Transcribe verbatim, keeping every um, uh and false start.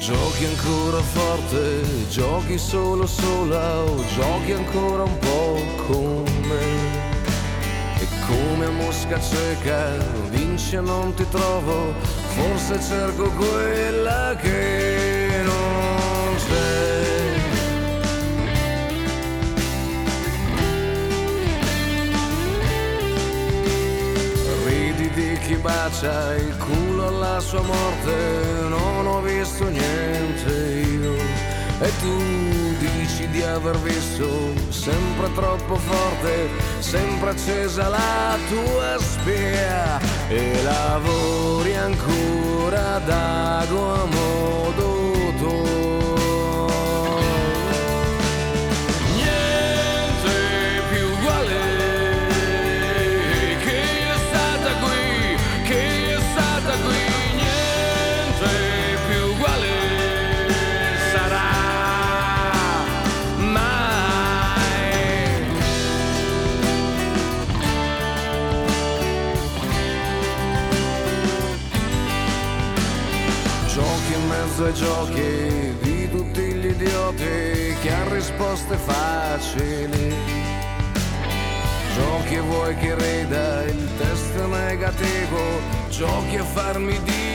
Giochi ancora forte, giochi solo sola o giochi ancora un po' con me. E come a mosca cieca, vince non ti trovo, forse cerco quella che non c'è. Ridi di chi bacia il culo alla sua morte, non ho visto niente io. E tu dici di aver visto sempre troppo forte, sempre accesa la tua spia. E lavori ancora d'ago a modo tuo. Ai giochi di tutti gli idioti che hanno risposte facili. Giochi e vuoi che rida il test negativo, giochi a farmi dire